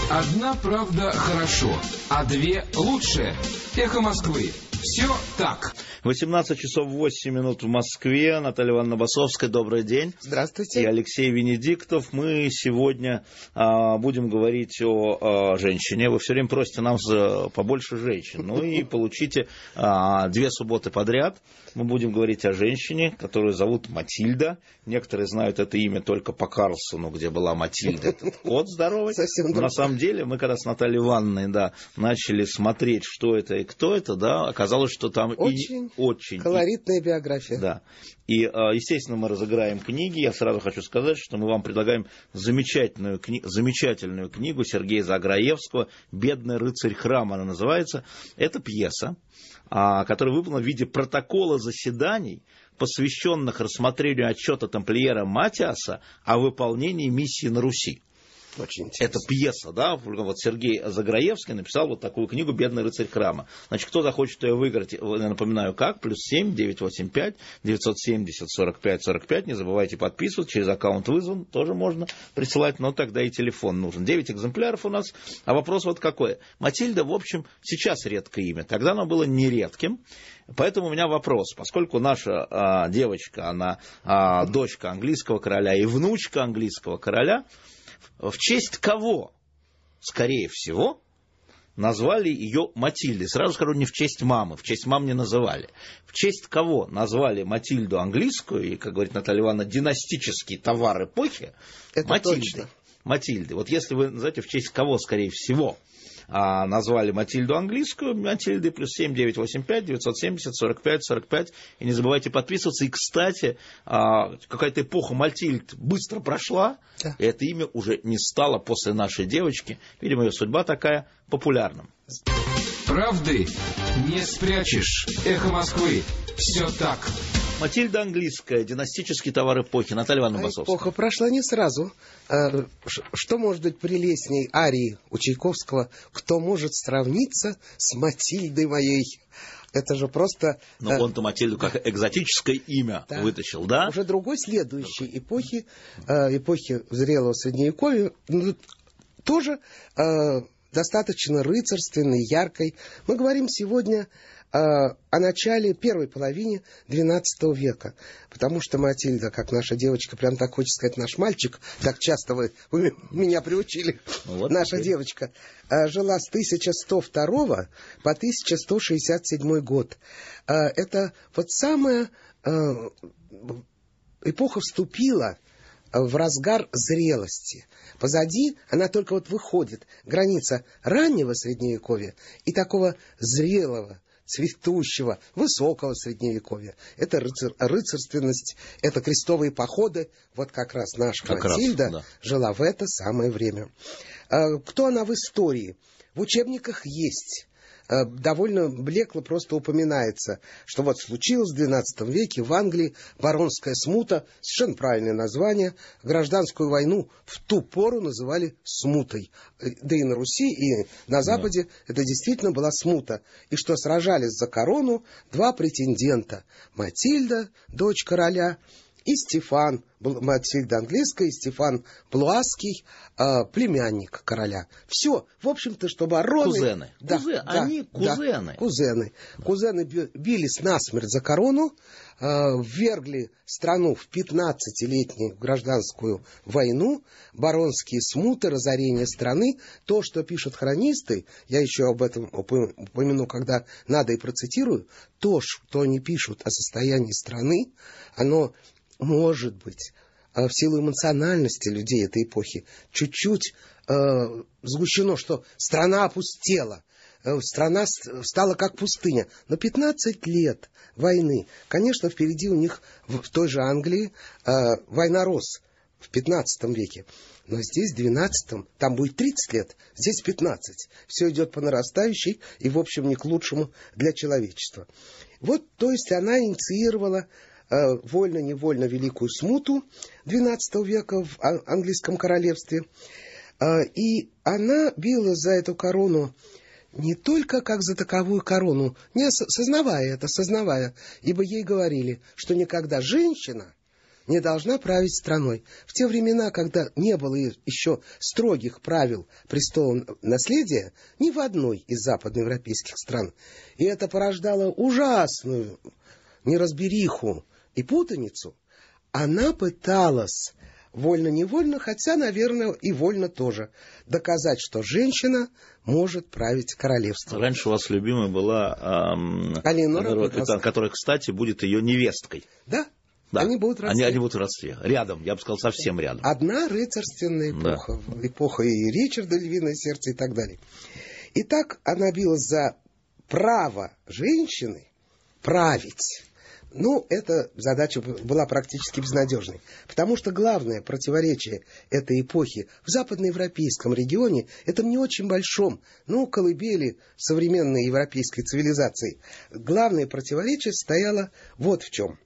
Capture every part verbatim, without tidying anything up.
Одна правда хорошо, а две лучше. Эхо Москвы. Все так. восемнадцать часов восемь минут в Москве. Наталья Ивановна Басовская, добрый день. Здравствуйте. И Алексей Венедиктов. Мы сегодня а, будем говорить о, о женщине. Вы все время просите нам за, побольше женщин. Ну и получите а, две субботы подряд. Мы будем говорить о женщине, которую зовут Матильда. Некоторые знают это имя только по Карлсону, где была Матильда. Этот кот здоровый. Совсем Но на самом деле мы когда с Натальей Ивановной да, начали смотреть, что это и кто это, да, оказалось, что там очень, и очень колоритная биография. Да. И, естественно, мы разыграем книги. Я сразу хочу сказать, что мы вам предлагаем замечательную, кни... замечательную книгу Сергея Заграевского «Бедный рыцарь храма» она называется. Это пьеса, которая выполнена в виде протокола заседаний, посвященных рассмотрению отчета тамплиера Матиаса о выполнении миссии на Руси. Очень Это пьеса, да, вот Сергей Заграевский написал вот такую книгу «Бедный рыцарь храма». Значит, кто захочет ее выиграть, я напоминаю, как, плюс семь девятьсот восемьдесят пять девятьсот семьдесят сорок пять сорок пять, не забывайте подписываться, через аккаунт вызван, тоже можно присылать, но тогда и телефон нужен. девять экземпляров у нас, а вопрос вот какой. Матильда, в общем, сейчас редкое имя, тогда оно было нередким. Поэтому у меня вопрос, поскольку наша а, девочка, она а, дочка английского короля и внучка английского короля, в честь кого, скорее всего, назвали ее Матильдой? Сразу скажу, не в честь мамы, в честь мам не называли. В честь кого назвали Матильду английскую, и, как говорит Наталья Ивановна, династический товар эпохи, это Матильды. Точно. Матильды. Вот если вы назовете, в честь кого, скорее всего, а, назвали Матильду английскую, Матильды, плюс семь девятьсот восемьдесят пять девятьсот семьдесят сорок пять сорок пять. И не забывайте подписываться. И, кстати, а, какая-то эпоха Матильд быстро прошла, да. И это имя уже не стало после нашей девочки. Видимо, ее судьба такая популярным. Правды не спрячешь. Эхо Москвы. Все так. Матильда английская, династический товар эпохи. Наталья Ивановна а Басовская. Эпоха прошла не сразу. Что может быть прелестней арии у Чайковского? Кто может сравниться с Матильдой моей? Это же просто... Но он-то Матильду как экзотическое имя да. вытащил, да? Уже другой следующей эпохи, эпохи зрелого Средневековья, тоже достаточно рыцарственной, яркой. Мы говорим сегодня о начале первой половине двенадцатого века. Потому что Матильда, как наша девочка, прям так хочется сказать, наш мальчик, так часто вы, вы меня приучили, вот наша теперь. Девочка, жила с тысяча сто второго по тысяча сто шестьдесят седьмой год. Это вот самая эпоха вступила в разгар зрелости. Позади она только вот выходит, граница раннего Средневековья и такого зрелого, цветущего, высокого Средневековья. Это рыцар, рыцарственность, это крестовые походы. Вот как раз наша как Матильда раз, да. жила в это самое время. Кто она в истории? В учебниках есть. Довольно блекло просто упоминается, что вот случилось в двенадцатом веке в Англии баронская смута, совершенно правильное название, гражданскую войну в ту пору называли смутой. Да и на Руси, и на Западе да. это действительно была смута. И что сражались за корону два претендента. Матильда, дочь короля, и Стефан, Матильда английская, и Стефан Блуаский, э, племянник короля. Все, в общем-то, что бароны... Кузены. Да, Кузены. Да, Они кузены. Да, кузены. Кузены бились насмерть за корону, э, ввергли страну в пятнадцатилетнюю гражданскую войну, баронские смуты, разорение страны. То, что пишут хронисты, я еще об этом упомяну, когда надо, и процитирую, то, что они пишут о состоянии страны, оно... может быть, в силу эмоциональности людей этой эпохи, чуть-чуть э, сгущено, что страна опустела, э, страна стала как пустыня. Но пятнадцать лет войны, конечно, впереди у них в, в той же Англии э, война рос в пятнадцатом веке. Но здесь, в двенадцатом, там будет тридцать лет, здесь пятнадцать. Все идет по нарастающей и, в общем, не к лучшему для человечества. Вот, то есть, она инициировала вольно-невольно великую смуту двенадцатого века в английском королевстве. И она била за эту корону не только как за таковую корону, не сознавая это, сознавая, ибо ей говорили, что никогда женщина не должна править страной. В те времена, когда не было еще строгих правил престола наследия ни в одной из западноевропейских стран, и это порождало ужасную неразбериху и путаницу, она пыталась вольно-невольно, хотя, наверное, и вольно тоже, доказать, что женщина может править королевством. Раньше у вас любимая была эм, Алинора, которая, которая, кстати, будет ее невесткой. Да, да. Они будут в родстве. Они, они будут в родстве. Рядом, я бы сказал, совсем рядом. Одна рыцарственная эпоха. Да. Эпоха и Ричарда «Львиное сердце» и так далее. Итак, она билась за право женщины править. Ну, эта задача была практически безнадежной, потому что главное противоречие этой эпохи в западноевропейском регионе, это не очень большом, ну, колыбели современной европейской цивилизации, главное противоречие стояло вот в чем.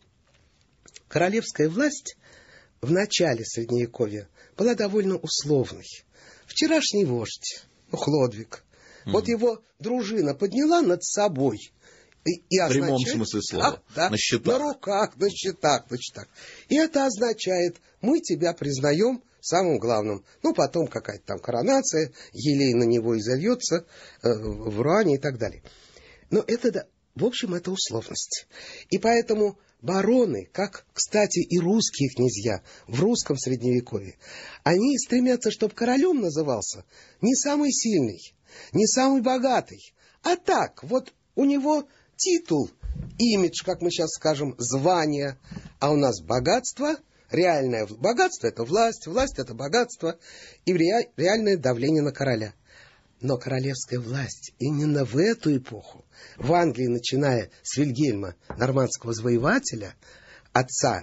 Королевская власть в начале Средневековья была довольно условной. Вчерашний вождь, ну, Хлодвиг, mm-hmm. вот его дружина подняла над собой. И, и в прямом смысле слова. Да, да, на счетах. На руках, на счетах, на счетах. И это означает, мы тебя признаем самым главным. Ну, потом какая-то там коронация, елей на него изольется, э, в Руане и так далее. Но это, да, в общем, это условность. И поэтому бароны, как, кстати, и русские князья в русском Средневековье, они стремятся, чтобы королем назывался не самый сильный, не самый богатый, а так, вот у него титул, имидж, как мы сейчас скажем, звание, а у нас богатство, реальное богатство — это власть, власть — это богатство и реальное давление на короля. Но королевская власть именно в эту эпоху, в Англии, начиная с Вильгельма, нормандского завоевателя, отца,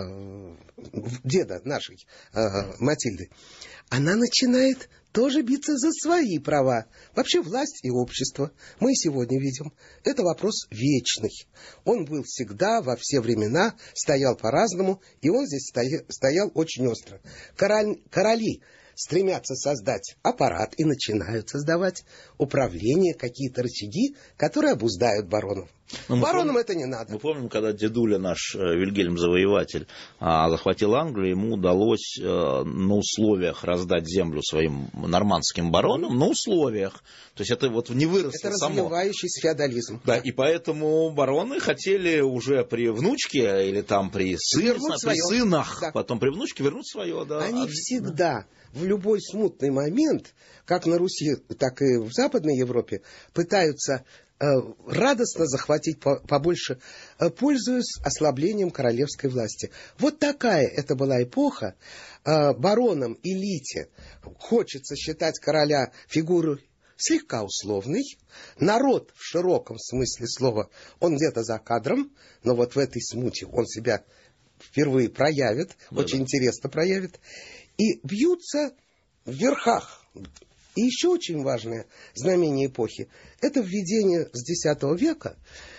э, деда нашей э, Матильды, она начинает тоже биться за свои права. Вообще власть и общество, мы сегодня видим, это вопрос вечный. Он был всегда, во все времена, стоял по-разному, и он здесь стоял, стоял очень остро. Король, короли стремятся создать аппарат и начинают создавать управление, какие-то рычаги, которые обуздают баронов. Но Баронам помним, это не надо. Мы помним, когда дедуля наш, Вильгельм Завоеватель, захватил Англию, ему удалось на условиях раздать землю своим нормандским баронам, на условиях. То есть это вот не выросло это само. Это развивающийся феодализм. Да, и поэтому бароны хотели уже при внучке или там при, сын, при сынах, да. потом при внучке вернуть свое. Да. Они всегда, в любой смутный момент, как на Руси, так и в Западной Европе, пытаются радостно захватить побольше, пользуясь ослаблением королевской власти. Вот такая это была эпоха. Баронам, элите хочется считать короля фигурой слегка условной. Народ в широком смысле слова, он где-то за кадром, но вот в этой смуте он себя впервые проявит, да, очень да. интересно проявит. И бьются в верхах. И еще очень важное знамение эпохи – это введение с десятого века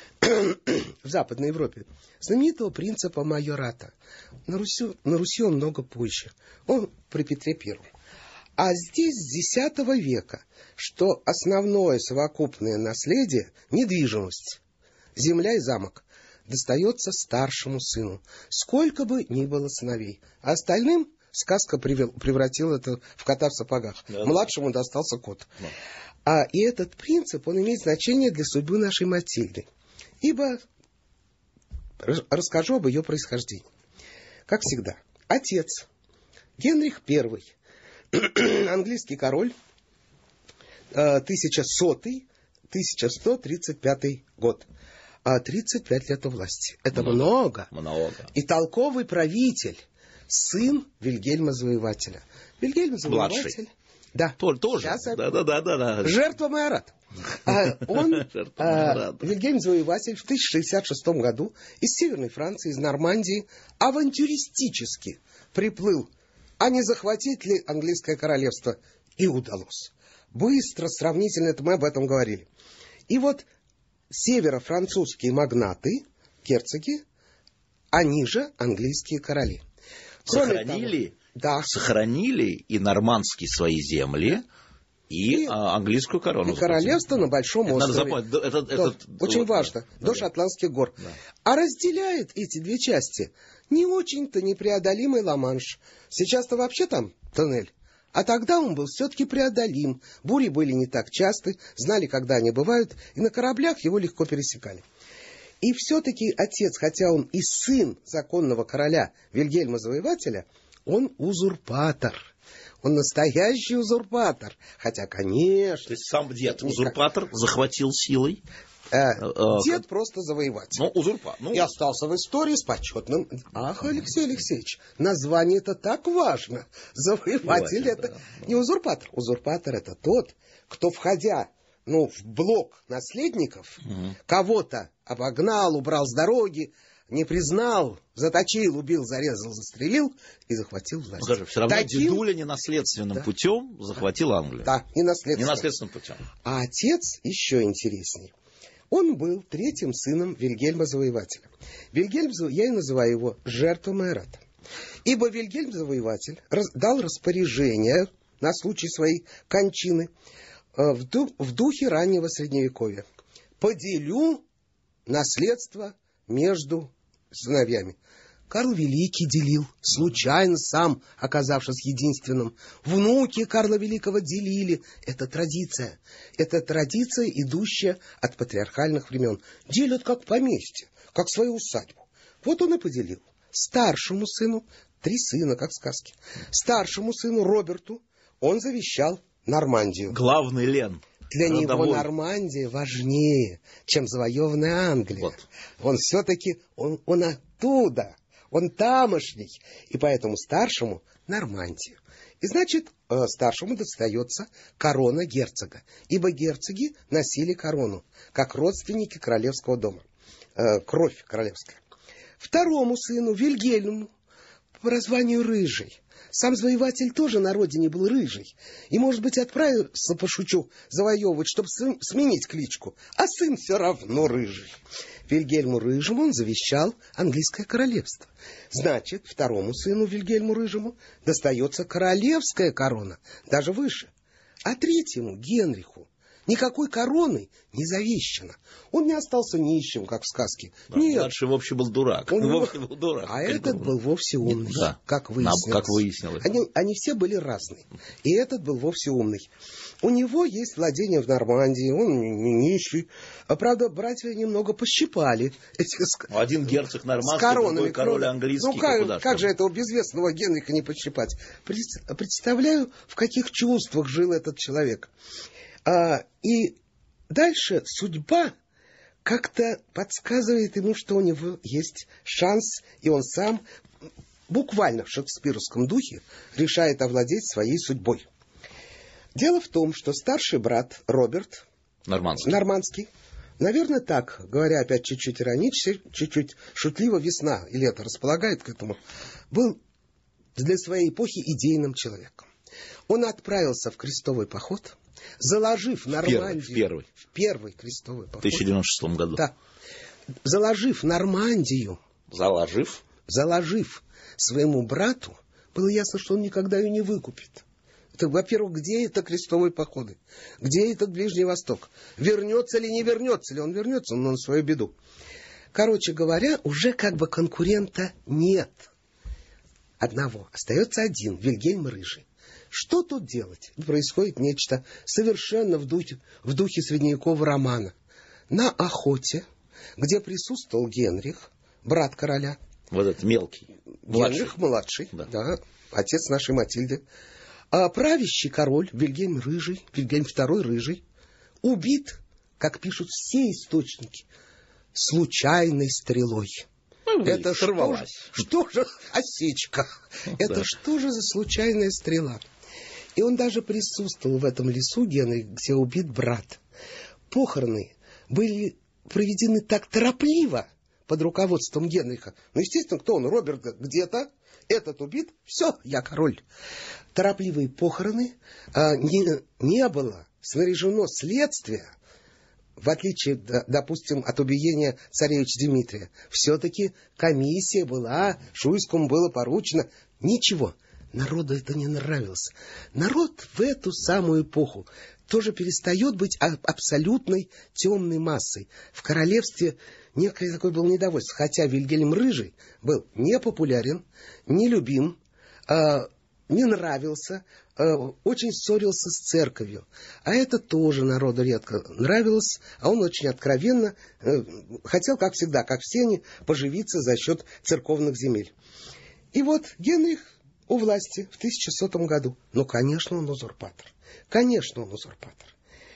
в Западной Европе знаменитого принципа майората. На Руси, на Руси он много позже, он при Петре Первом. А здесь с десятого века, что основное совокупное наследие, недвижимость, земля и замок, достается старшему сыну, сколько бы ни было сыновей, а остальным сказка привел, превратила это в кота в сапогах. Да, Младшему да. достался кот. Да. А, и этот принцип, он имеет значение для судьбы нашей Матильды. Ибо, расскажу об ее происхождении. Как всегда, отец, Генрих Первый, английский король, тысяча сто тридцать пятый год. тридцать пять лет у власти. Это много. Много. И толковый правитель, сын Вильгельма Завоевателя. Вильгельм Завоеватель. Младший. Да. Тоже. тоже. Да, да, да, да, да. Жертва майората. А он, а, Вильгельм Завоеватель, в тысяча шестьдесят шестом году из Северной Франции, из Нормандии, авантюристически приплыл. А не захватить ли английское королевство? И удалось. Быстро, сравнительно, это мы об этом говорили. И вот северо-французские магнаты, герцоги, они же английские короли. Кроме сохранили, того, да. сохранили и нормандские свои земли, И, и а, английскую корону. И королевство на Большом это острове. Надо запомнить. Это, это, да, это, очень вот, важно. Да, до да. Шотландских гор. Да. А разделяет эти две части не очень-то непреодолимый Ла-Манш. Сейчас-то вообще там тоннель. А тогда он был все-таки преодолим. Бури были не так часты, знали, когда они бывают, и на кораблях его легко пересекали. И все-таки отец, хотя он и сын законного короля Вильгельма Завоевателя, он узурпатор. Он настоящий узурпатор. Хотя, конечно... То есть сам дед узурпатор захватил силой? Э, дед как... просто завоеватель. Ну, узурпатор. Ну... И остался в истории с почетным... Ах, Алексей Алексеевич, название-то так важно. Завоеватель — это да, да. не узурпатор. Узурпатор — это тот, кто, входя ну, в блок наследников, угу. кого-то обогнал, убрал с дороги, не признал, заточил, убил, зарезал, застрелил и захватил власть. Ну, скажи, все равно Таким... дедуля ненаследственным да. путем захватил Англию. Да, ненаследственным. Ненаследственным путем. А отец еще интереснее. Он был третьим сыном Вильгельма Завоевателя. Вильгельм, я и называю его жертва Майората. Ибо Вильгельм Завоеватель раз, дал распоряжение на случай своей кончины э, в, ду, в духе раннего Средневековья. Поделю наследство между сыновьями. Карл Великий делил, случайно сам оказавшись единственным. Внуки Карла Великого делили. Это традиция. Это традиция, идущая от патриархальных времен. Делят как поместье, как свою усадьбу. Вот он и поделил. Старшему сыну, три сына, как в сказке, старшему сыну Роберту он завещал Нормандию. Главный Лен. Для Родовой. Него Нормандия важнее, чем завоеванная Англия. Вот. Он все-таки, он, он оттуда, он тамошний. И поэтому старшему Нормандию. И значит, старшему достается корона герцога. Ибо герцоги носили корону, как родственники королевского дома. Кровь королевская. Второму сыну, Вильгельму, по прозванию Рыжий. Сам завоеватель тоже на родине был рыжий. И, может быть, отправился, пошучу, завоевывать, чтобы сменить кличку. А сын все равно рыжий. Вильгельму Рыжему он завещал английское королевство. Значит, второму сыну Вильгельму Рыжему достается королевская корона, даже выше. А третьему, Генриху, никакой короны не завещано. Он не остался нищим, как в сказке. Да, Нет. Младший вовсе был дурак. Он вовсе был дурак. А этот был вовсе умный, да. как выяснилось. Как выяснилось. Они, они все были разные. И этот был вовсе умный. У него есть владение в Нормандии, он не нищий. А, правда, братья немного пощипали. Эти... Один герцог нормандский, другой король английский. Ну, как, как же этого безвестного Генриха не пощипать? Представляю, в каких чувствах жил этот человек. А, и дальше судьба как-то подсказывает ему, что у него есть шанс, и он сам буквально в шекспировском духе решает овладеть своей судьбой. Дело в том, что старший брат Роберт Нормандский, Нормандский наверное, так, говоря опять чуть-чуть иронически, чуть-чуть шутливо, весна и лето располагает к этому, был для своей эпохи идейным человеком. Он отправился в крестовый поход, заложив Нормандию... В первый. В первый крестовый поход. В тысяча девятьсот девяносто шестом году. Да. Заложив Нормандию... Заложив? Заложив своему брату, было ясно, что он никогда ее не выкупит. Это, во-первых, где это крестовые походы? Где этот Ближний Восток? Вернется ли, не вернется ли? Он вернется, но на свою беду. Короче говоря, уже как бы конкурента нет. Одного. Остается один, Вильгельм Рыжий. Что тут делать? Происходит нечто совершенно в духе, в духе средневекового романа. На охоте, где присутствовал Генрих, брат короля. Вот этот мелкий. Генрих младший, да. Да, отец нашей Матильды. А правящий король, Вильгельм Рыжий, Вильгельм второй Рыжий, убит, как пишут все источники, случайной стрелой. Ну, это что же, что же осечка? Ну, это да. Что же за случайная стрела? И он даже присутствовал в этом лесу, Генрих, где убит брат. Похороны были проведены так торопливо под руководством Генриха. Ну, естественно, кто он? Роберт где-то, этот убит, все, я король. Торопливые похороны, а, не, не было снаряжено следствие, в отличие, допустим, от убиения царевича Дмитрия. Все-таки комиссия была, Шуйскому было поручено. Ничего. народу это не нравилось. Народ в эту самую эпоху тоже перестает быть абсолютной темной массой. В королевстве некое такое было недовольство, хотя Вильгельм Рыжий был не популярен, не любим, э, не нравился, э, очень ссорился с церковью. А это тоже народу редко нравилось, а он очень откровенно э, хотел, как всегда, как все они, поживиться за счет церковных земель. И вот Генрих у власти в тысяча сотом году. Ну, конечно, он узурпатор. Конечно, он узурпатор.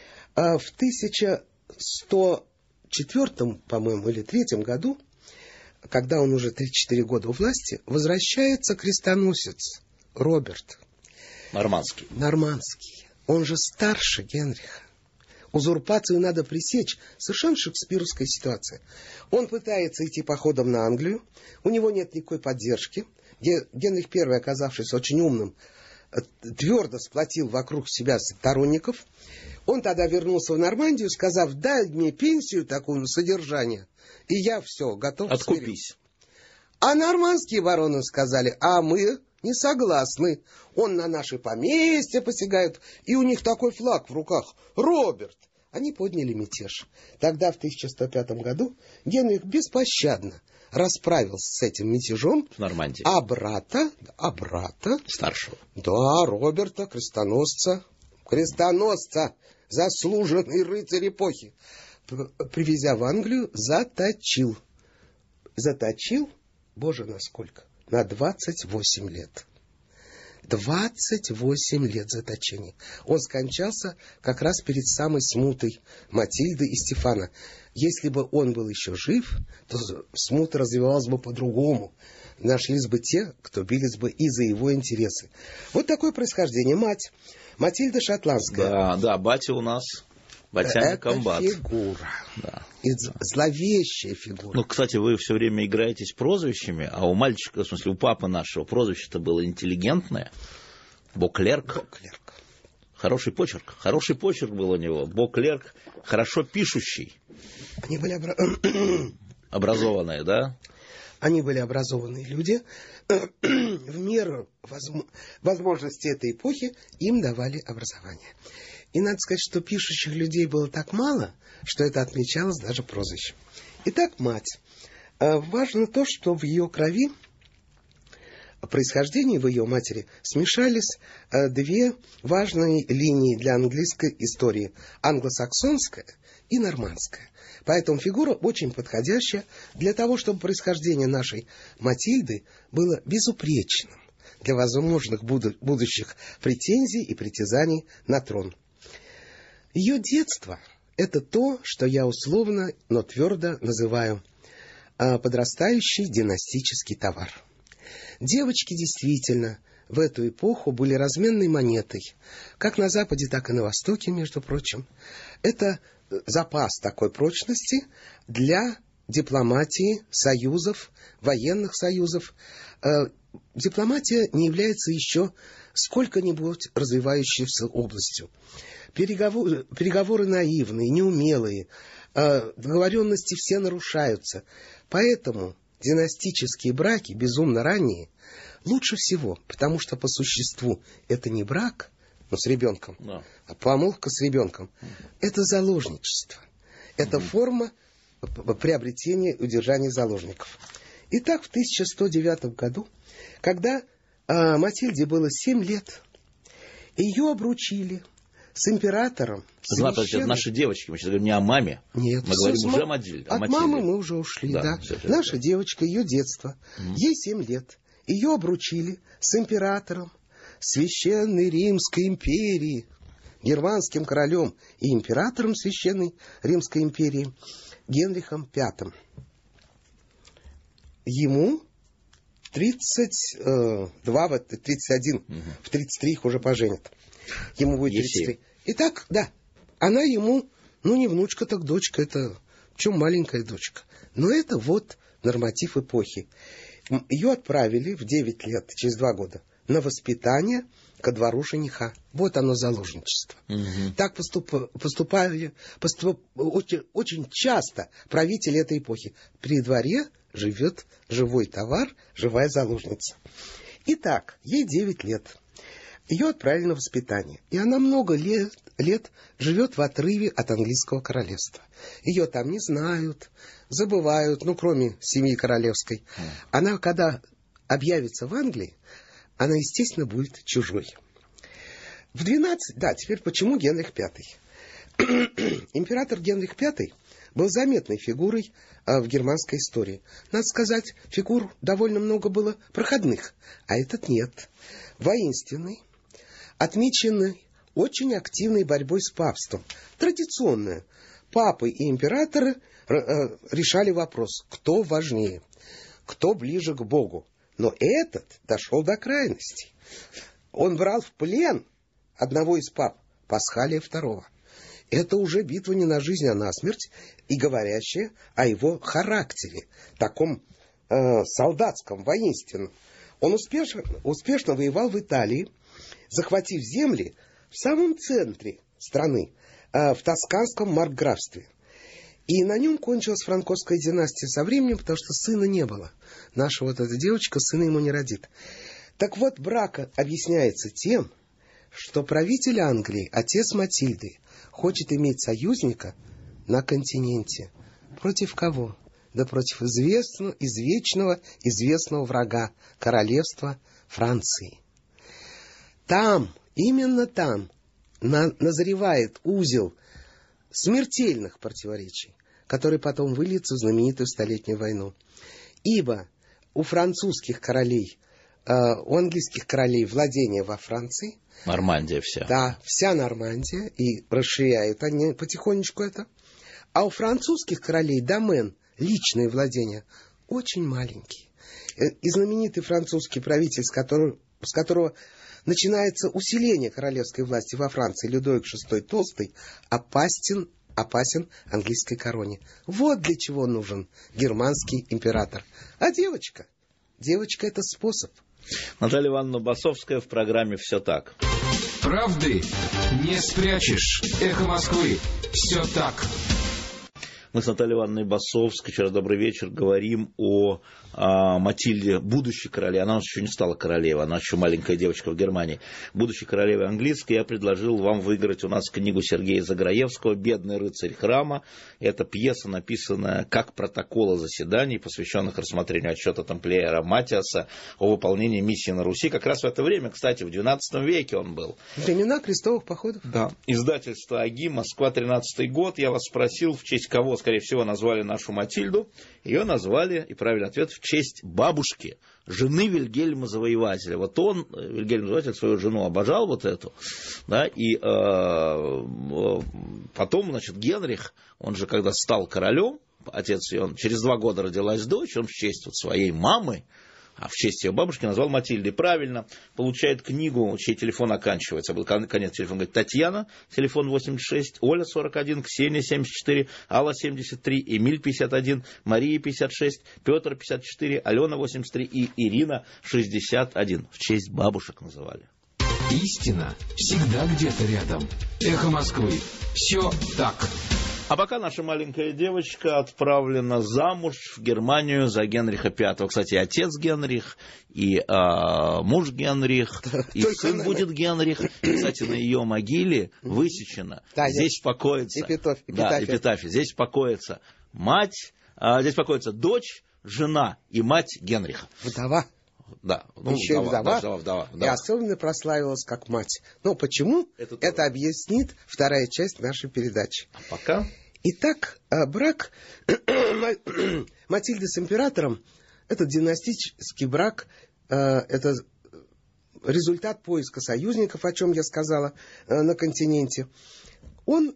А в тысяча сто четвёртом, по-моему, или третьем году, когда он уже три-четыре года у власти, возвращается крестоносец Роберт. Нормандский. Нормандский. Он же старше Генриха. Узурпацию надо пресечь. Совершенно шекспировская ситуация. Он пытается идти походом на Англию. У него нет никакой поддержки. Генрих Первый, оказавшись очень умным, твердо сплотил вокруг себя сторонников. Он тогда вернулся в Нормандию, сказав: дай мне пенсию такую, содержание, и я все, готов Откупись. смириться. А нормандские бароны сказали: а мы не согласны. Он на наши поместья посягает, и у них такой флаг в руках. Роберт! Они подняли мятеж. Тогда, в тысяча сто пятом году, Генрих беспощадно расправился с этим мятежом. В Нормандии. А брата, а брата... Старшего. Да, Роберта, крестоносца. Крестоносца! Заслуженный рыцарь эпохи. Привезя в Англию, заточил. Заточил, боже, на сколько? На двадцать восемь лет. двадцать восемь лет заточения. Он скончался как раз перед самой смутой Матильды и Стефана. Если бы он был еще жив, то смута развивалась бы по-другому. Нашлись бы те, кто бились бы и за его интересы. Вот такое происхождение. Мать. Матильда Шотландская. Да, да, батя у нас. Батяня Это комбат. фигура. Да. И зловещая фигура. Ну, кстати, вы все время играетесь прозвищами, а у мальчика, в смысле, у папы нашего прозвище-то было интеллигентное. Боклерк. Боклерк. Хороший почерк. Хороший почерк был у него. Боклерк, хорошо пишущий. Они были обра... Образованные, да? Они были образованные люди. В меру возможностей этой эпохи им давали образование. И надо сказать, что пишущих людей было так мало, что это отмечалось даже прозвищем. Итак, мать. Важно то, что в ее крови, происхождении в ее матери, смешались две важные линии для английской истории. Англосаксонская и нормандская. Поэтому фигура очень подходящая для того, чтобы происхождение нашей Матильды было безупречным для возможных будущих претензий и притязаний на трон. Ее детство – это то, что я условно, но твердо называю подрастающий династический товар. Девочки действительно в эту эпоху были разменной монетой, как на Западе, так и на Востоке, между прочим. Это запас такой прочности для дипломатии, союзов, военных союзов. Дипломатия не является еще сколько-нибудь развивающейся областью. Переговоры, переговоры наивные, неумелые, договоренности все нарушаются. Поэтому династические браки, безумно ранние, лучше всего, потому что по существу это не брак, но с ребенком, да. а помолвка с ребенком. Это заложничество. Это угу. форма приобретения и удержания заложников. Итак, в тысяча сто девятом году, когда а, Матильде было семь лет, ее обручили с императором. Знатно, это наши девочки, мы сейчас говорим не о маме. Нет, мы говорим уже о Матильде. От Матильде. Мамы мы уже ушли, да. да. Все, все, Наша все. девочка, ее детство, угу. ей семь лет. Ее обручили с императором Священной Римской империи, германским королем и императором Священной Римской империи Генрихом Пятым. Ему тридцать два, тридцать один, угу. в тридцать три их уже поженят. Ему будет тридцать три. Итак, да, она ему, ну не внучка, так дочка, это чем маленькая дочка. Но это вот норматив эпохи. Ее отправили в девять лет, через два года, на воспитание ко двору жениха. Вот оно заложничество. Угу. Так поступ, поступали поступ, очень, очень часто правители этой эпохи. При дворе живет живой товар, живая заложница. Итак, ей девять лет. Ее отправили на воспитание. И она много лет, лет живет в отрыве от английского королевства. Ее там не знают, забывают, ну, кроме семьи королевской. Она, когда объявится в Англии, она, естественно, будет чужой. В двенадцать... Да, теперь почему Генрих Пятый? Император Генрих Пятый был заметной фигурой а, в германской истории. Надо сказать, фигур довольно много было проходных, а этот нет. Воинственный, отмеченный очень активной борьбой с папством. Традиционная. Папы и императоры э, э, решали вопрос, кто важнее, кто ближе к Богу. Но этот дошел до крайностей. Он брал в плен одного из пап, Пасхалия второго. Это уже битва не на жизнь, а на смерть, и говорящая о его характере, таком э, солдатском, воинственном. Он успешно, успешно воевал в Италии, захватив земли в самом центре страны, э, в тосканском маркграфстве. И на нем кончилась франкская династия со временем, потому что сына не было. Наша вот эта девочка сына ему не родит. Так вот, брак объясняется тем, что правитель Англии, отец Матильды, хочет иметь союзника на континенте. Против кого? Да против известного, извечного, известного врага, королевства Франции. Там, именно там, на, назревает узел смертельных противоречий, который потом выльется в знаменитую Столетнюю войну. Ибо у французских королей, э, у английских королей владение во Франции. Нормандия вся. Да, вся Нормандия, и расширяют они потихонечку это. А у французских королей домен, личные владения, очень маленькие. И знаменитый французский правитель, с которого, с которого начинается усиление королевской власти во Франции, Людовик шестой Толстый, опасен, опасен английской короне. Вот для чего нужен германский император. А девочка? Девочка — это способ. Наталья Ивановна Басовская в программе «Все так». Правды не спрячешь. Эхо Москвы. Все так. Мы с Натальей Ивановной Басовской, еще раз добрый вечер, говорим о, о Матильде, будущей королеве. Она еще не стала королевой, она еще маленькая девочка в Германии. Будущей королеве английской. Я предложил вам выиграть у нас книгу Сергея Заграевского «Бедный рыцарь храма». Это пьеса, написанная как протоколы заседаний, посвященных рассмотрению отчета тамплиера Матиаса о выполнении миссии на Руси. Как раз в это время, кстати, в двенадцатом веке он был. Времена крестовых походов. Да. Издательство АГИ, Москва, тринадцатый год. Я вас спросил, в честь кого, скорее всего, назвали нашу Матильду. Ее назвали, и правильный ответ, в честь бабушки, жены Вильгельма Завоевателя. Вот он, Вильгельм Завоеватель, свою жену обожал вот эту. Да, и э, потом, значит, Генрих, он же когда стал королем, отец ее, он, через два года родилась дочь, он в честь вот своей мамы, а в честь ее бабушки назвал Матильдой. Правильно, получает книгу, чей телефон оканчивается. Был конец телефона. Говорит, Татьяна, телефон восемьдесят шесть, Оля сорок один, Ксения семьдесят четыре, Алла семьдесят три, Эмиль пятьдесят один, Мария пятьдесят шесть, Петр пятьдесят четыре, Алена восемьдесят три и Ирина шестьдесят один. В честь бабушек называли. Истина всегда где-то рядом. Эхо Москвы. Все так. А пока наша маленькая девочка отправлена замуж в Германию за Генриха Пятого. Кстати, отец Генрих, и а, муж Генрих, и сын будет Генрих. Кстати, на ее могиле высечено. Да, здесь покоится. Эпитоф, да, эпитафия. Здесь покоится мать, а, здесь покоится дочь, жена и мать Генриха. Вдова. Да, ну, еще вдова, и вдова, вдова, вдова, вдова. И особенно прославилась как мать. Но почему? Это, это объяснит вторая часть нашей передачи. А пока? Итак, брак Матильды с императором, этот династический брак, это результат поиска союзников, о чем я сказала, на континенте. Он,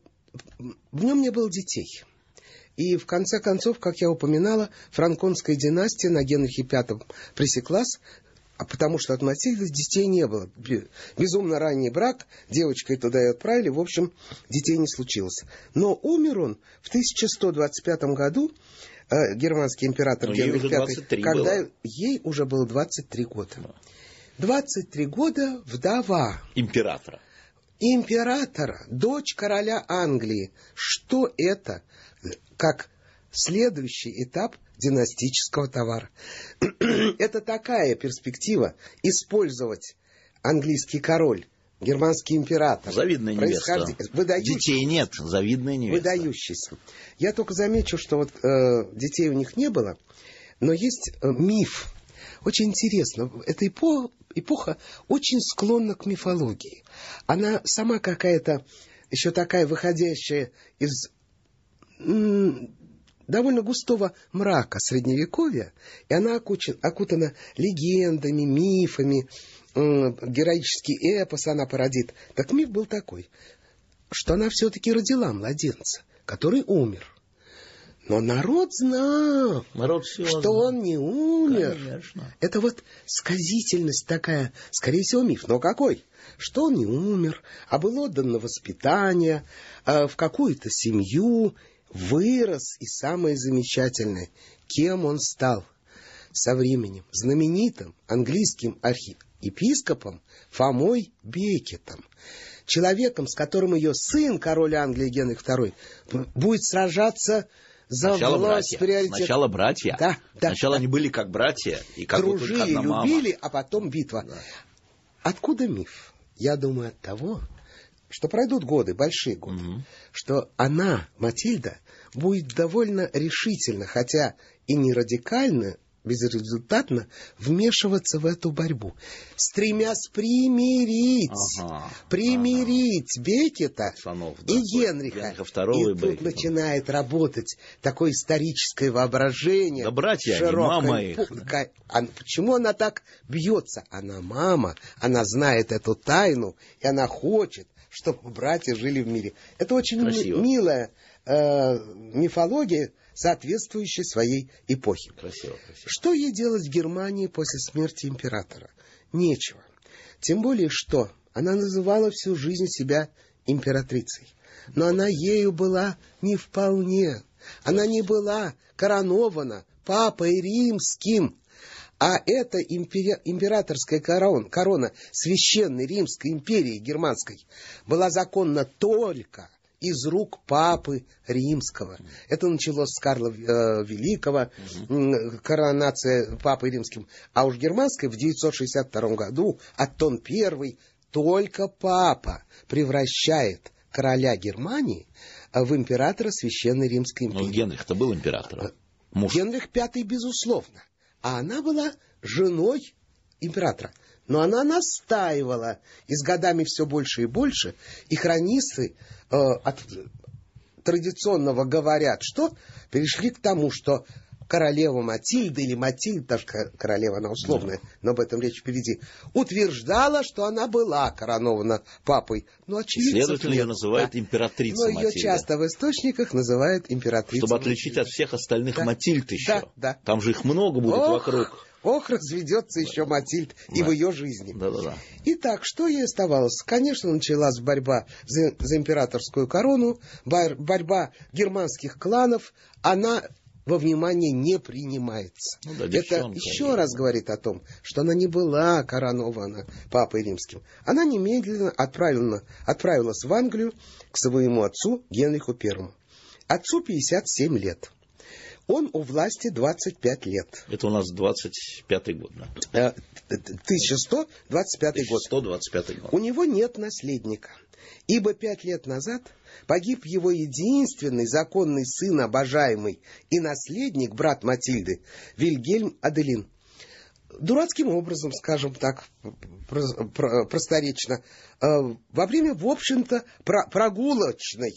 в нем не было детей. И в конце концов, как я упоминала, франконская династия на Генрихе Пятом пресеклась, а потому что от Матильды детей не было. Безумно ранний брак, девочкой туда и отправили, в общем, детей не случилось. Но умер он в тысяча сто двадцать пятом году, э, германский император Генрих Пятый, когда было. Ей уже было двадцать три года. двадцать три года вдова. Императора. Императора, дочь короля Англии. Что это? Как следующий этап династического товара. Это такая перспектива использовать английский король, германский император. Завидная невеста. Выдающий... Детей нет, завидная невеста. Выдающийся. Я только замечу, что вот э, детей у них не было, но есть э, миф. Очень интересно. Эта эпоха, эпоха очень склонна к мифологии. Она сама какая-то еще такая, выходящая из м, довольно густого мрака средневековья, и она окучен, окутана легендами, мифами, м, героический эпос она породит. Так миф был такой, что она все-таки родила младенца, который умер. Но народ знал, народ что знал. Он не умер. Конечно. Это вот сказительность такая, скорее всего, миф. Но какой? Что он не умер, а был отдан на воспитание, в какую-то семью, вырос, и самое замечательное, кем он стал со временем? Знаменитым английским архиепископом Фомой Беккетом. Человеком, с которым ее сын, король Англии Генрих второй, будет сражаться за Сначала власть, братья. приоритет. Сначала братья. Да, да, Сначала да. они были как братья. И как дружили, любили, а потом битва. Да. Откуда миф? Я думаю, от того, что пройдут годы, большие годы, угу. что она, Матильда, будет довольно решительно, хотя и не радикально, безрезультатно вмешиваться в эту борьбу, стремясь примирить, ага, примирить ага. Беккета Санов, да, и Генриха. И, и тут начинает работать такое историческое воображение. Да братья, широкое, мама их. Да. А почему она так бьется? Она мама, она знает эту тайну, и она хочет, чтобы братья жили в мире. Это очень Красиво. милая э, мифология, соответствующей своей эпохе. Красиво, красиво. Что ей делать в Германии после смерти императора? Нечего. Тем более, что она называла всю жизнь себя императрицей. Но она ею была не вполне. Она не была коронована папой римским. А эта импери... императорская корона, корона Священной Римской империи германской была законна только из рук папы римского. Это началось с Карла э, Великого, угу. коронация папы римским. А уж германская в девятьсот шестьдесят втором году Аттон Первый только папа превращает короля Германии в императора Священной Римской империи. Но Генрих-то был императором. Муж. Генрих Пятый, безусловно. А она была женой императора. Но она настаивала, и с годами все больше и больше, и хронисты э, от традиционного говорят, что перешли к тому, что королева Матильда, или Матильда, даже королева, она условная, да. но об этом речь впереди, утверждала, что она была коронована папой. Но очевидно, следовательно, ее называют да. императрицей Но ее Матильда. часто в источниках называют императрицей. Чтобы отличить Матильда. От всех остальных да. Матильд еще. Да, да. Там же их много будет Ох, вокруг. Ох, разведется да. еще Матильд да. и в ее жизни. Да, да, да. Итак, что ей оставалось? Конечно, началась борьба за, за императорскую корону, бор, борьба германских кланов. Она во внимание не принимается. Ну, да, это еще раз говорит о том, что она не была коронована папой римским. Она немедленно отправила, отправилась в Англию к своему отцу Генриху Первому. Отцу пятьдесят семь лет. Он у власти двадцать пять лет. Это у нас двадцать пятый год, да? тысяча сто двадцать пятый год. тысяча сто двадцать пятый год. У него нет наследника. Ибо пять лет назад погиб его единственный законный сын, обожаемый, и наследник, брат Матильды, Вильгельм Аделин. Дурацким образом, скажем так, просторечно, во время, в общем-то, прогулочной,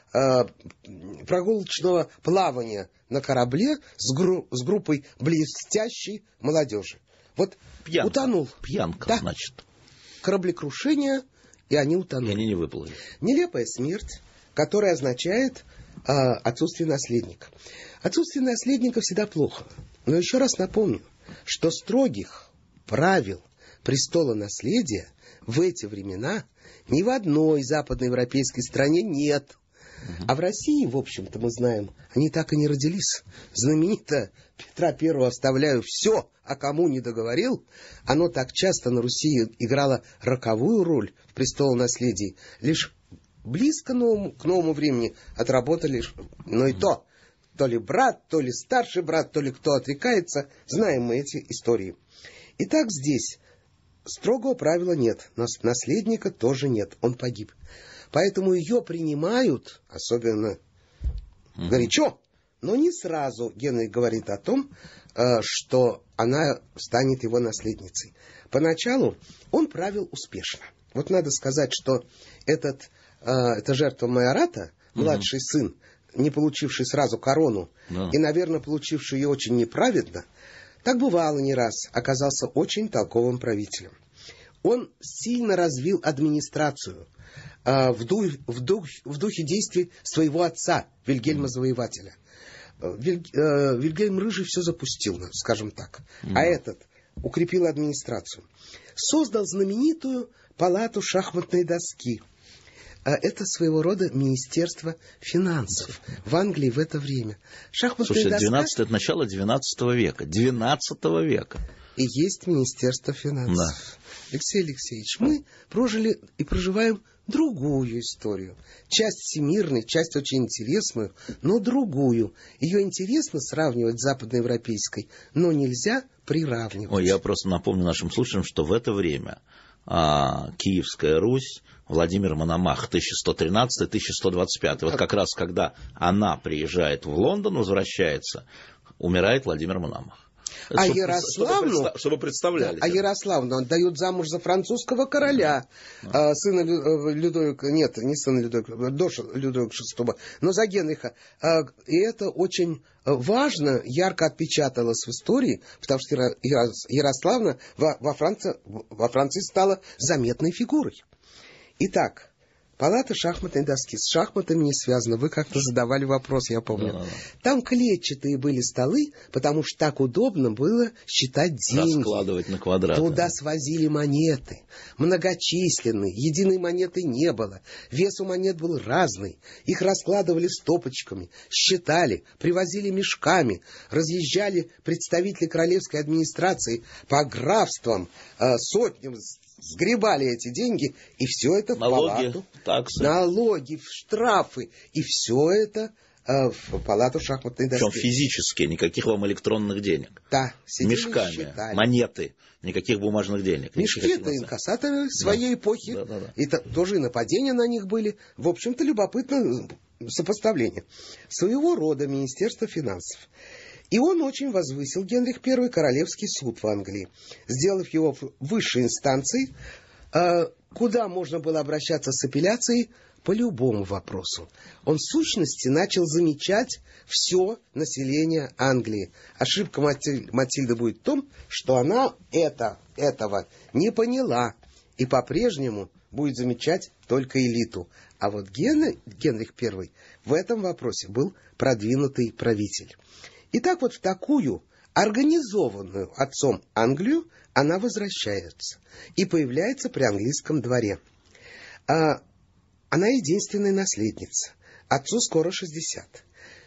прогулочного плавания на корабле с, гру- с группой блестящей молодежи. Вот пьянка. Утонул. Пьянка, да. значит. Кораблекрушение, и они утонули. И они не выплыли. Нелепая смерть, которая означает э, отсутствие наследника. Отсутствие наследника всегда плохо. Но еще раз напомню, что строгих правил престола наследия в эти времена ни в одной западноевропейской стране нет. Uh-huh. А в России, в общем-то, мы знаем, они так и не родились. Знаменито Петра Первого «Оставляю все, а кому не договорил». Оно так часто на Руси играло роковую роль в престолонаследии. Лишь близко новому, к новому времени отработали, но и то то ли брат, то ли старший брат, то ли кто отрекается. Знаем мы эти истории. Итак, здесь строгого правила нет, но наследника тоже нет, он погиб. Поэтому ее принимают, особенно mm-hmm. горячо, но не сразу Генрих говорит о том, что она станет его наследницей. Поначалу он правил успешно. Вот надо сказать, что этот, эта жертва майората, младший mm-hmm. сын, не получивший сразу корону, yeah. и, наверное, получивший ее очень неправедно, так бывало не раз, оказался очень толковым правителем. Он сильно развил администрацию э, в, дух, в, дух, в духе действий своего отца, Вильгельма Завоевателя. Виль, э, Вильгельм Рыжий все запустил, скажем так. Mm. А этот укрепил администрацию. Создал знаменитую палату шахматной доски. Это своего рода Министерство финансов в Англии в это время. Шахматная Слушайте, доска... двенадцатое, это начало двенадцатого века. двенадцатого века. И есть Министерство финансов. Да. Алексей Алексеевич, мы прожили и проживаем другую историю. Часть всемирной, часть очень интересную, но другую. Ее интересно сравнивать с западноевропейской, но нельзя приравнивать. Ой, я просто напомню нашим слушателям, что в это время а, Киевская Русь, Владимир Мономах, тысяча сто тринадцатый — тысяча сто двадцать пятый. Вот как раз, когда она приезжает в Лондон, возвращается, умирает Владимир Мономах. А чтобы, Ярославну, чтобы, чтобы представляли. Да, а Ярославну отдают замуж за французского короля, да. сына Людовика, нет, не сына Людовика, дочь Людовика шестого, но за Генриха. И это очень важно, ярко отпечаталось в истории, потому что Ярославна во, во, Франции, во Франции стала заметной фигурой. Итак, палата шахматной доски. С шахматами не связано. Вы как-то задавали вопрос, я помню. Да, да, да. Там клетчатые были столы, потому что так удобно было считать деньги. Раскладывать на квадраты. Туда свозили монеты. Многочисленные. Единой монеты не было. Вес у монет был разный. Их раскладывали стопочками, считали, привозили мешками. Разъезжали представители королевской администрации по графствам, э, сотням, сгребали эти деньги, и все это в налоги, палату. Таксы. Налоги, штрафы. И все это э, в палату шахматной доски. Причем физически, никаких вам электронных денег. Да. Мешками, считали. Монеты, никаких бумажных денег. Мешки — это инкассаторы своей да. эпохи. Да, да, да. Это тоже и нападения на них были. В общем-то, любопытно сопоставление. Своего рода Министерство финансов. И он очень возвысил, Генрих Первый, Королевский суд в Англии, сделав его высшей инстанцией, куда можно было обращаться с апелляцией по любому вопросу. Он в сущности начал замечать все население Англии. Ошибка Матильды будет в том, что она это, этого не поняла и по-прежнему будет замечать только элиту. А вот Ген... Генрих Первый в этом вопросе был продвинутый правитель. Итак, вот в такую организованную отцом Англию она возвращается и появляется при английском дворе. А, она единственная наследница. Отцу скоро шестьдесят.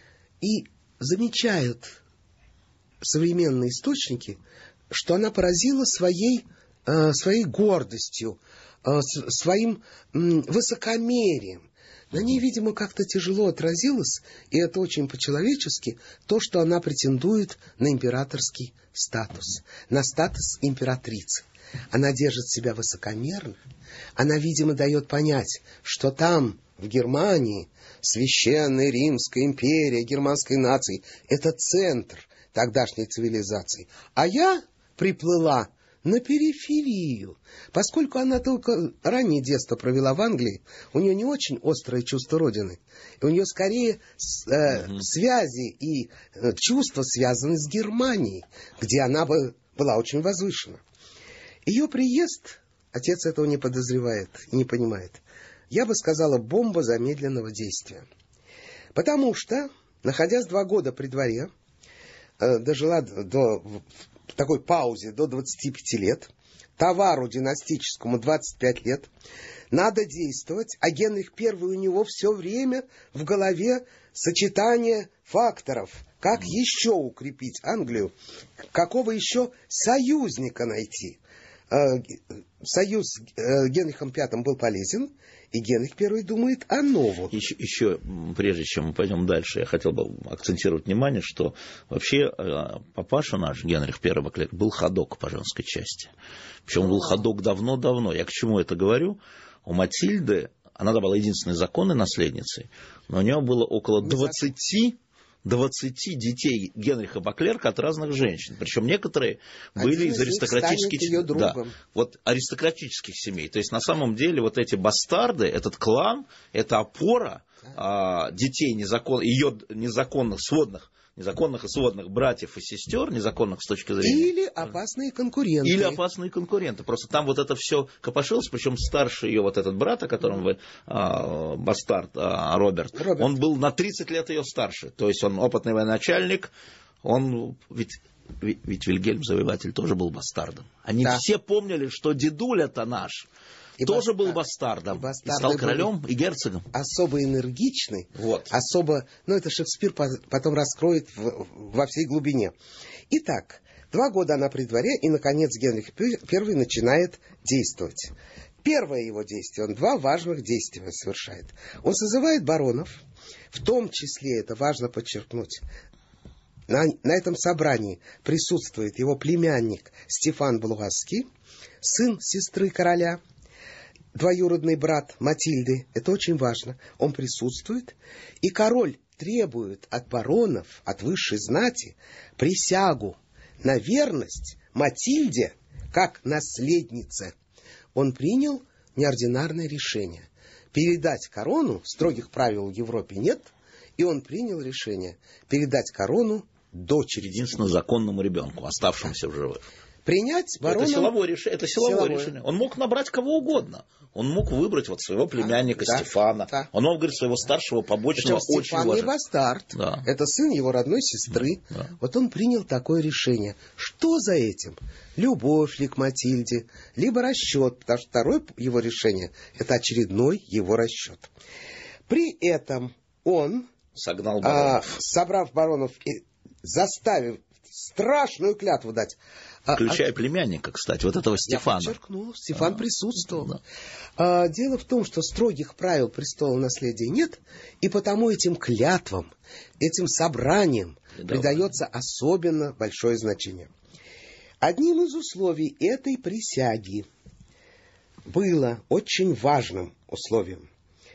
И замечают современные источники, что она поразила своей, э, своей гордостью, э, своим э, высокомерием. На ней, видимо, как-то тяжело отразилось, и это очень по-человечески, то, что она претендует на императорский статус, на статус императрицы. Она держит себя высокомерно. Она, видимо, дает понять, что там, в Германии, священная Римская империя германской нации — это центр тогдашней цивилизации. А я приплыла на периферию. Поскольку она только раннее детство провела в Англии, у нее не очень острое чувство Родины. И у нее скорее э, угу. связи и э, чувства связаны с Германией, где она бы была очень возвышена. Ее приезд, отец этого не подозревает и не понимает, я бы сказала, бомба замедленного действия. Потому что, находясь два года при дворе, э, дожила до... в такой паузе до двадцати пяти лет, товару династическому двадцать пять лет, надо действовать, а Генрих Первый у него все время в голове сочетание факторов. Как еще укрепить Англию? Какого еще союзника найти? союз с э, Генрихом Пятым был полезен, и Генрих Первый думает о новом. Еще, еще, прежде чем мы пойдем дальше, я хотел бы акцентировать внимание, что вообще э, папаша наш, Генрих Первый Баклер, был ходок по женской части. Причем он был ходок давно-давно. Я к чему это говорю? У Матильды, она была единственной законной наследницей, но у нее было около двадцати двадцати детей Генриха Баклерка от разных женщин. Причем некоторые были из аристократических, да, вот, аристократических семей. То есть, на самом деле, вот эти бастарды, этот клан, это опора а, детей незакон, ее незаконных, сводных, незаконных и сводных братьев и сестер, незаконных с точки зрения... Или опасные конкуренты. Или опасные конкуренты. Просто там вот это все копошилось, причем старший ее вот этот брат, о котором вы, а, бастард а, Роберт, Роберт, он был на тридцать лет ее старше. То есть он опытный военачальник, он ведь... Ведь Вильгельм Завоеватель тоже был бастардом. Они да. все помнили, что дедуля-то наш и тоже бастард, был бастардом. И, и стал королем и герцогом. Особо энергичный. Вот. Особо, ну это Шекспир потом раскроет в, во всей глубине. Итак, два года она при дворе, и, наконец, Генрих Первый начинает действовать. Первое его действие, он два важных действия совершает. Он созывает баронов, в том числе, это важно подчеркнуть, На, на этом собрании присутствует его племянник Стефан Блуаский, сын сестры короля, двоюродный брат Матильды. Это очень важно. Он присутствует, и король требует от баронов, от высшей знати, присягу на верность Матильде как наследнице. Он принял неординарное решение. Передать корону, строгих правил в Европе нет, и он принял решение передать корону дочери. Единственно законному ребенку, оставшемуся в живых. Принять бароном... Это силовое, реш... это силовое, силовое решение. Он мог набрать кого угодно. Он мог выбрать вот своего племянника да, Стефана. Да. Он мог говорить своего старшего побочного Причем очень Стефан не бастард. Да. Это сын его родной сестры. Да. Вот он принял такое решение. Что за этим? Любовь ли к Матильде, либо расчет. Потому что второе его решение – это очередной его расчет. При этом он, согнал баронов. А, собрав баронов и заставив страшную клятву дать. Включая а, племянника, кстати, вот этого Стефана. Я подчеркнул, Стефан а, присутствовал. Да. А, дело в том, что строгих правил престола наследия нет, и потому этим клятвам, этим собраниям да, придается да. особенно большое значение. Одним из условий этой присяги было очень важным условием,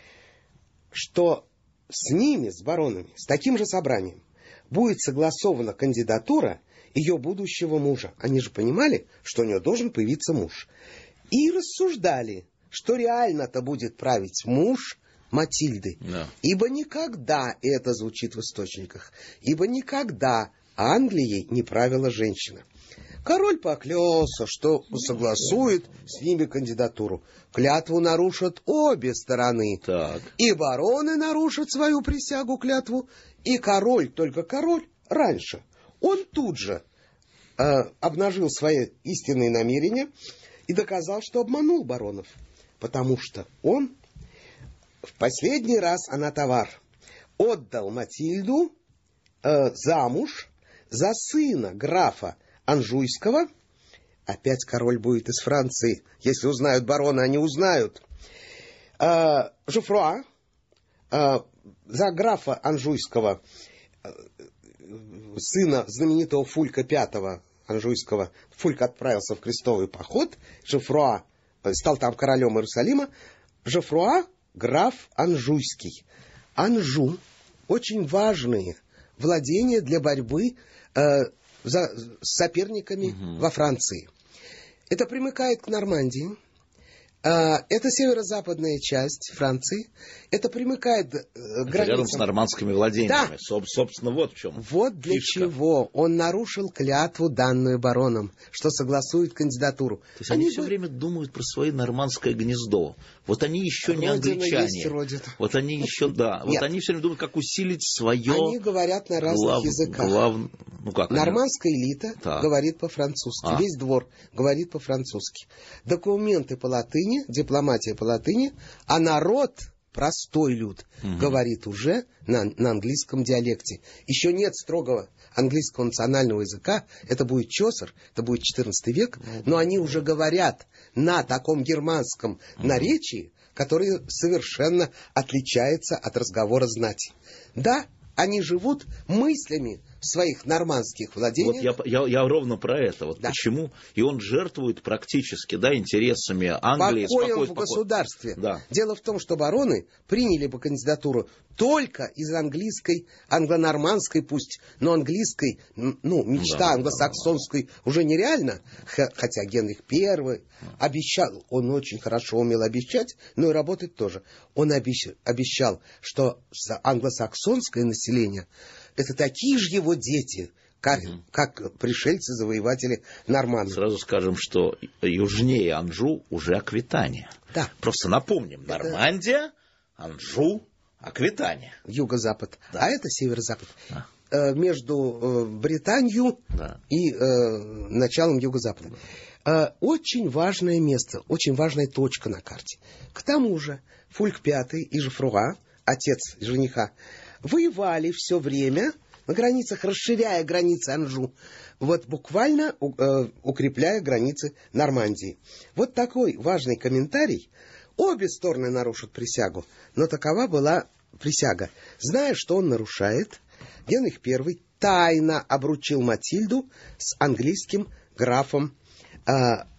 что с ними, с баронами, с таким же собранием, будет согласована кандидатура ее будущего мужа. Они же понимали, что у нее должен появиться муж. И рассуждали, что реально-то будет править муж Матильды. Да. Ибо никогда, и это звучит в источниках, ибо никогда Англией не правила женщина. Король поклялся, что согласует с ними кандидатуру. Клятву нарушат обе стороны. Так. И бароны нарушат свою присягу, клятву, и король, только король, раньше. Он тут же э, обнажил свои истинные намерения и доказал, что обманул баронов. Потому что он в последний раз, она товар, отдал Матильду э, замуж за сына графа Анжуйского. Опять король будет из Франции. Если узнают барона, они узнают. Э, Жофруа, э, за графа Анжуйского, э, сына знаменитого Фулька Пятого Анжуйского. Фульк отправился в крестовый поход. Жофруа стал там королем Иерусалима. Жофруа граф Анжуйский. Анжу очень важные владения для борьбы э, за, с соперниками угу. во Франции. Это примыкает к Нормандии. Э, это северо-западная часть Франции. Это примыкает э, к границам. Рядом с нормандскими владениями. Да. Собственно, вот в чем. Вот для фишка. Чего он нарушил клятву, данную баронам, что согласует кандидатуру. То есть они, они все бы... время думают про свое нормандское гнездо. Вот они еще Родина не англичане. Вот они еще, да. Вот Нет. они все время думают, как усилить свое... Они говорят на разных глав... языках. Глав... Ну, как Нормандская они... элита так. говорит по-французски. А. Весь двор говорит по-французски. Документы по латыни, дипломатия по латыни, а народ простой люд, угу. говорит уже на, на английском диалекте. Еще нет строгого английского национального языка, это будет Чосер, это будет четырнадцатый век, но они уже говорят на таком германском угу. наречии, которое совершенно отличается от разговора знати. Да, они живут мыслями в своих нормандских владениях. Вот я, я, я ровно про это. Вот да. Почему? И он жертвует практически, да, интересами Англии. Покоем спокой, в спокой. государстве. Да. Дело в том, что бароны приняли бы кандидатуру только из английской, англо-нормандской пусть, но английской, ну, мечта да, англосаксонской да, да. уже нереально. Хотя Генрих Первый обещал, он очень хорошо умел обещать, но и работать тоже. Он обещал, обещал что англосаксонское население это такие же его дети, как, угу. как пришельцы-завоеватели норманны. Сразу скажем, что южнее Анжу уже Аквитания. Да. Просто напомним, это... Нормандия, Анжу, Аквитания. Юго-запад, да. а это северо-запад. Да. Э, между э, Британией да. и э, началом юго-запада. Да. Э, очень важное место, очень важная точка на карте. К тому же Фульк Пятый и Жофруа, отец жениха, воевали все время на границах, расширяя границы Анжу, вот буквально э, укрепляя границы Нормандии. Вот такой важный комментарий. Обе стороны нарушат присягу, но такова была присяга. Зная, что он нарушает, Генрих Первый тайно обручил Матильду с английским графом э,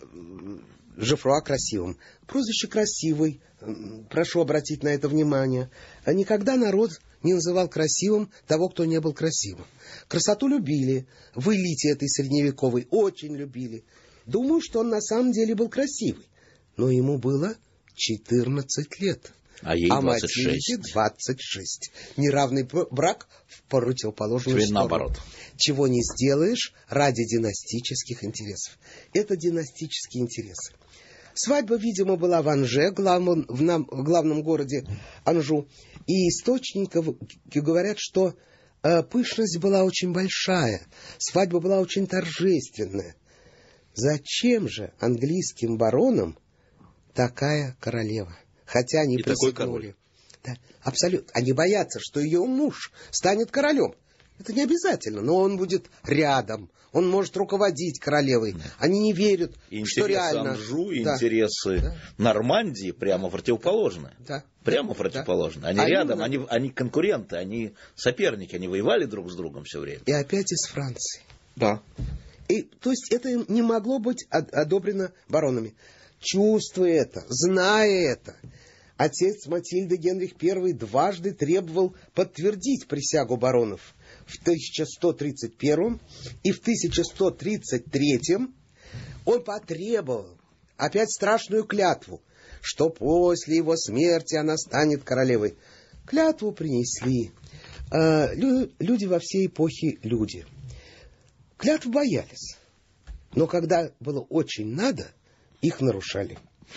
Жофруа Красивым. Прозвище Красивый, прошу обратить на это внимание. Никогда народ не называл красивым того, кто не был красивым. Красоту любили, в элите этой средневековой очень любили. Думаю, что он на самом деле был красивый, но ему было четырнадцать лет. А ей а двадцать шесть. Матильде двадцать шесть. Неравный брак в противоположную Теперь сторону. Наоборот. Чего не сделаешь ради династических интересов. Это династические интересы. Свадьба, видимо, была в Анже, главном, в, нам, в главном городе Анжу. И источники говорят, что э, пышность была очень большая. Свадьба была очень торжественная. Зачем же английским баронам такая королева? Хотя они и присягнули. Да, абсолютно. Они боятся, что ее муж станет королем. Это не обязательно, но он будет рядом. Он может руководить королевой. Да. Они не верят, интересы что реально... Анжу и да. интересы да. Нормандии прямо противоположные. Да. Прямо противоположные. Они а рядом, именно... они, они конкуренты, они соперники, они воевали друг с другом все время. И опять из Франции. Да. И, то есть это не могло быть одобрено баронами. Чувствуя это, зная это, отец Матильды Генрих Первый дважды требовал подтвердить присягу баронов. В тысяча сто тридцать первом и в тысяча сто тридцать третьем он потребовал опять страшную клятву, что после его смерти она станет королевой. Клятву принесли. Э, лю, люди во всей эпохе люди. Клятву боялись. Но когда было очень надо, их нарушали.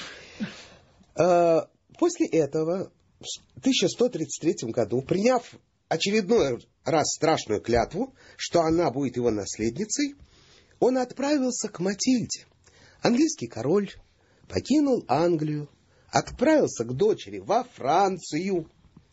Э, после этого, в тысяча сто тридцать третьем году, приняв очередной раз страшную клятву, что она будет его наследницей, он отправился к Матильде. Английский король покинул Англию, отправился к дочери во Францию.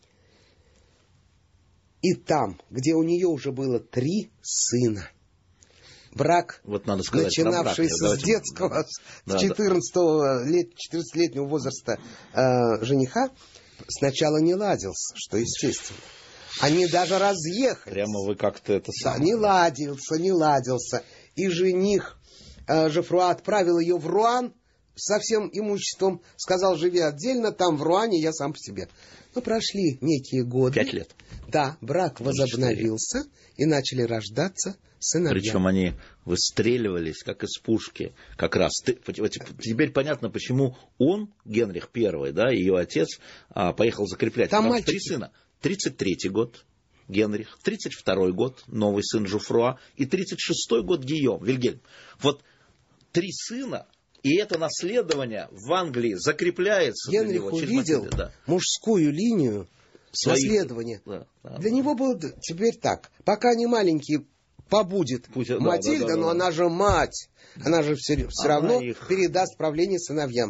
И там, где у нее уже было три сына, брак, вот надо сказать, начинавшийся брак, с детского, да, с четырнадцатилетнего возраста э, жениха, сначала не ладился, что естественно. Они даже разъехались. Прямо вы как-то это... Да, не ладился, не ладился. И жених э, Жофруа отправил ее в Руан со всем имуществом. Сказал, живи отдельно, там в Руане, я сам по себе. Ну, прошли некие годы. Пять лет. Да, брак возобновился, и начали рождаться сыновья. Причем они выстреливались, как из пушки. Как раз. Теперь понятно, почему он, Генрих Первый, да, ее отец, поехал закреплять. Там Потому мальчики. Три сына. тридцать третий год Генрих, тридцать второй год новый сын Жофруа и тридцать шестой год Гийом, Вильгельм. Вот три сына, и это наследование в Англии закрепляется Генрих для него. увидел Матильду, да. мужскую линию Своих... наследования. Да, да, для да. него было теперь так. Пока они маленькие, побудет Пусть, да, Матильда, да, да, но да. она же мать. Она же все, все равно их... передаст правление сыновьям.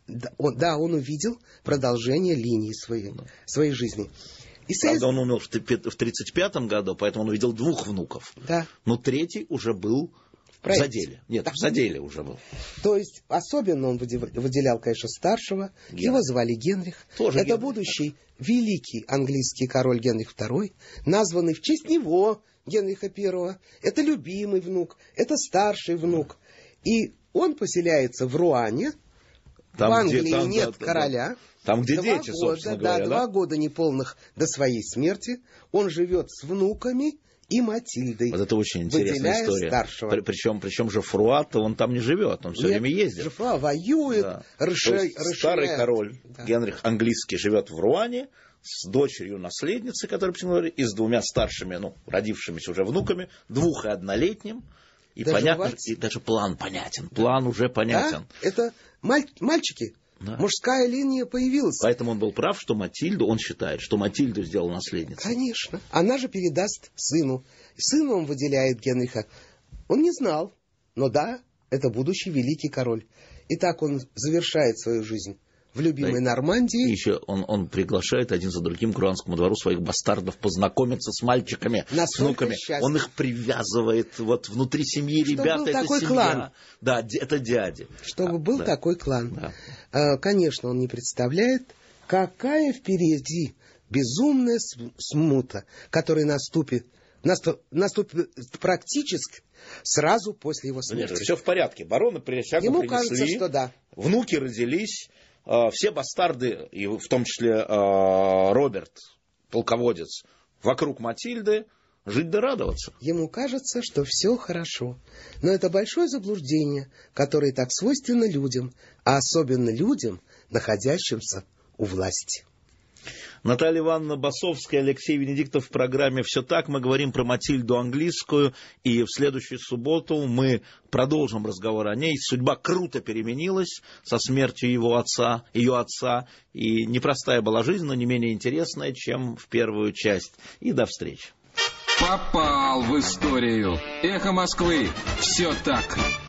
Да, он, да, он увидел продолжение линии своей, да. своей жизни. И Правда, он умер в тридцать пятом году, поэтому он увидел двух внуков. Да. Но третий уже был в, в заделе. Нет, да. в заделе уже был. То есть, особенно он выделял, конечно, старшего. Генрих. Его звали Генрих. Тоже Это Генрих. Будущий великий английский король Генрих второй, названный в честь него, Генриха первого. Это любимый внук, это старший внук. И он поселяется в Руане. Там, в Англии где, там, нет да, короля. Да. Там, где два дети, года, собственно да, говоря. Два да? года неполных до своей смерти. Он живет с внуками и Матильдой. Вот это очень интересная история. Старшего. При, причем, причем Жофруа-то он там не живет, он все Нет, время ездит. Жофруа воюет. Да. Рыше, старый король да. Генрих английский живет в Руане с дочерью наследницы, которая и с двумя старшими, ну, родившимися уже внуками, двух и однолетним. И, понятно, и даже план понятен. План уже понятен. Да? Это маль- мальчики. Да. Мужская линия появилась. Поэтому он был прав, что Матильду, он считает, что Матильду сделал наследницей. Конечно. Она же передаст сыну. Сыну он выделяет Генриха. Он не знал. Но да, это будущий великий король. И так он завершает свою жизнь в любимой да, Нормандии. И еще он, он приглашает один за другим к руанскому двору своих бастардов познакомиться с мальчиками, Насколько с внуками. Счастье. Он их привязывает вот внутри семьи. Чтобы ребята, был это такой семья. Клан. Да, это дяди. Чтобы а, был да. такой клан. Да. А, конечно, он не представляет, какая впереди безумная смута, которая наступит, наступ, наступит практически сразу после его смерти. Нет, все в порядке. Бароны присягу Ему принесли. кажется, что да. Внуки родились. Все бастарды, и в том числе Роберт, полководец, вокруг Матильды, жить да радоваться. Ему кажется, что все хорошо. Но это большое заблуждение, которое так свойственно людям, а особенно людям, находящимся у власти. Наталья Ивановна Басовская, Алексей Венедиктов в программе «Все так». Мы говорим про Матильду английскую, и в следующую субботу мы продолжим разговор о ней. Судьба круто переменилась со смертью его отца, ее отца, и непростая была жизнь, но не менее интересная, чем в первую часть. И до встречи. Попал в историю. Эхо Москвы. Все так.